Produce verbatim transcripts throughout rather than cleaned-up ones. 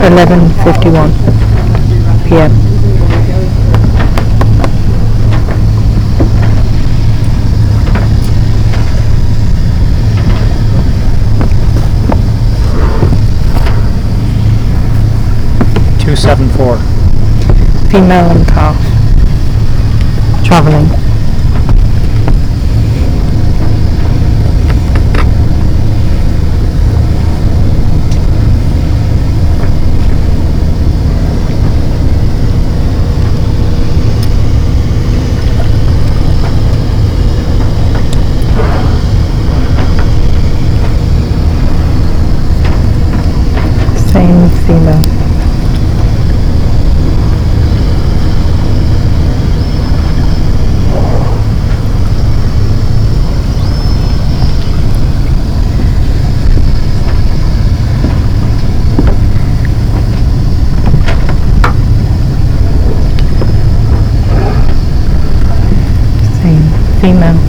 eleven fifty-one p m two seven four. Female and calf. Traveling. Same female. Same female.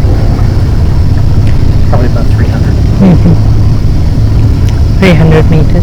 Probably about three hundred. Mm-hmm. three hundred meters.